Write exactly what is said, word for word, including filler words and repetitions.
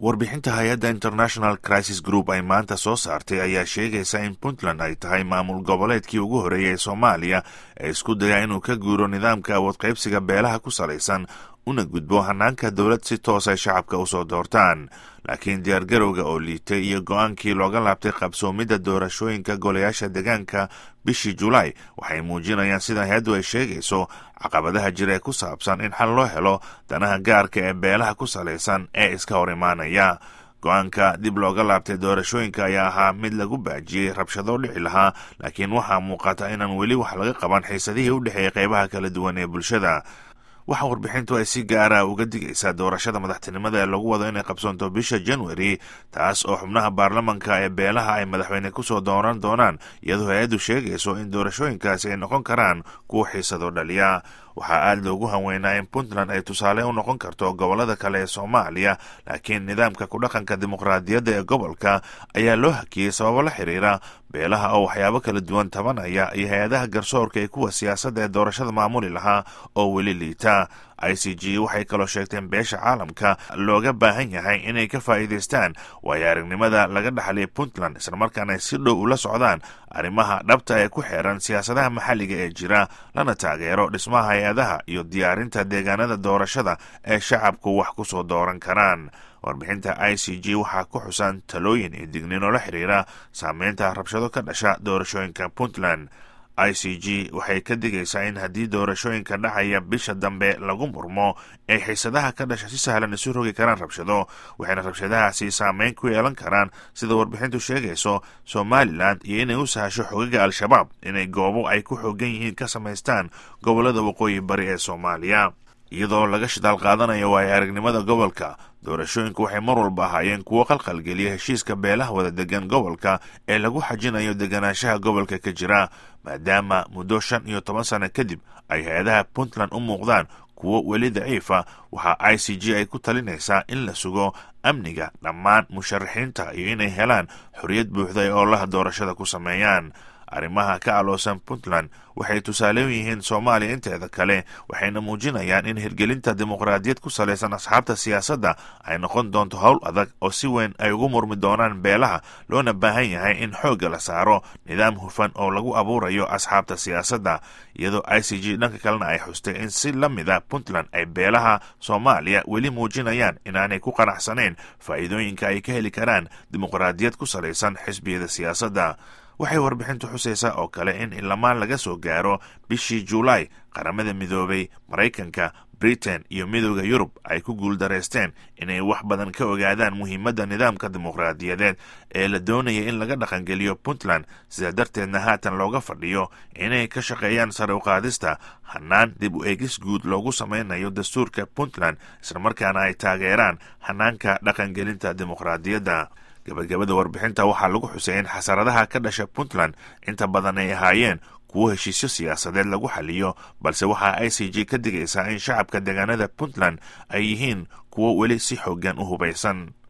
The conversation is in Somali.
warbixinta hay-adda international crisis group ay maanta soo saartay ayaa sheegaysa in puntland ay tahay maamul goboleedkii ugu horreeyay ee soomaaliya ee isku daya inuu ka guuro nidaamka awood qaybsiga beelaha ku salaysan una gudbo hanaanka dowlad si toos ay shacabka u soo doortaan laakiin diyaargarowga oo liitay iyo go-aankii looga laabtay qabsoomidda doorashooyinka golayaasha deegaanka bishii julaay waxay muujinayaan sida hay-addu ay sheegayso caqabadaha jira ee ku saabsan in xal loo helo danaha gaarka ee beelaha ku salaysan ee iska hor imaanaya go-aanka dib looga laabtay doorashooyinka ayaa ahaa mid lagu baajiyey rabshado dhici lahaa laakiin waxaa muuqata inaan weli wax laga qaban xiisadihii u dhexeeyay qaybaha kala duwan ee bulshada waxaa warbixintu ay si gaara uga digaysaa doorashada madaxtinimada ee lagu wado inay qabsoonto bisha januari taas oo xubnaha baarlamanka ee beelaha ay madaxweyne kusoo dooran doonaan iyadoo hay-addu sheegayso in doorashooyinkaasi ay noqon karaan kuwa xiisado dhaliya waxaa aada loogu hanweynaa in puntland ay tusaale u noqon karto gobolada kale ee soomaaliya laakiin nidaamka ku dhaqanka dimuqraadiyadda ee gobolka ayaa loo hakiyey sababo la xiriira beelaha oo waxyaabo kala duwan tabanaya iyo hay-adaha garsoorka ee kuwa siyaasadda ee doorashada maamuli lahaa oo weli liita i c g waxay kaloo sheegteen beesha caalamka looga baahan yahay inay ka faa'iidaystaan waayo aragnimada laga dhaxlay puntland islamarkaana ay si dhow ula socdaan arrimaha dhabta ee ku xeeran siyaasadaha maxalliga ee jira lana taageero dhismaha hay-adaha iyo diyaarinta deegaanada doorashada ee shacabku wax ku soo dooran karaan warbixinta i c g waxaa ku xusan talooyin iyo digniino la xiriira saameynta rabshado ka dhasha doorashooyinka puntland i c g waxay ka digaysaa in haddii doorashooyinka dhacaya bisha dambe lagu murmo ay xiisadaha ka dhasha si sahlan isu rogi karaan rabshado waxayna rabshadahaasi saameyn ku yeelan karaan sida warbixintu sheegayso somalilan iyo inay u sahasho xogaga al-shabaab inay goobo ay ku xoogan yihiin ka samaystaan gobolada waqooyi bari ee soomaaliya iyadoo laga shidaal qaadanayo waayo aragnimada gobolka doorashooyinku waxay mar walba ahaayeen kuwo qalqalgeliya heshiiska beelaha wada degan gobolka ee lagu xajinayo deganaanshaha gobolka ka jira maadaama muddo shan iyo toban sano kadib ay hay-adaha puntland u muuqdaan kuwo weli daciifa waxaa i c g ay ku talinaysaa in la sugo amniga dhammaan musharaxiinta iyo inay helaan xorriyad buuxda ee oolaha doorashada ku sameeyaan arrimaha ka aloosan puntland waxay tusaale u yihiin soomaaliya inteeda kale waxayna muujinayaan in hirgelinta dimuqraadiyad ku salaysan asxaabta siyaasadda ay noqon doonto howl adag oo si weyn ay ugu murmi doonaan beelaha loona baahan yahay in xoogga la saaro nidaam hufan oo lagu abuurayo asxaabta siyaasadda iyadoo i c g dhanka kalena ay xustay in si la mida puntland ay beelaha soomaaliya weli muujinayaan inaanay ku qanacsanayn faa'iidooyinka ay ka heli karaan dimuqraadiyad ku salaysan xisbiyada siyaasadda waxay warbixintu xusaysaa oo kale in ilamaan laga soo gaaro bishii julaay qaramada midoobay maraykanka britain iyo midooda yurub ay ku guuldaraysteen inay wax badan ka ogaadaan muhiimadda nidaamka dimuqraadiyadeed ee la doonaya in laga dhaqangeliyo puntland sida darteedna haatan looga fadhiyo inay ka shaqeeyaan sare u qaadista hanaan dib u eegis guud loogu samaynayo dastuurka puntland islamarkaana ay taageeraan hanaanka dhaqangelinta dimuqraadiyadda gabagabada warbixinta waxaa lagu xusay in xasaradaha ka dhasha puntland inta badan ay ahaayeen kuwo heshiisyo siyaasadeed lagu xaliyo balse waxaa i c g ka digaysaa in shacabka deegaanada puntland ay yihiin kuwo weli si xoogan u hubaysan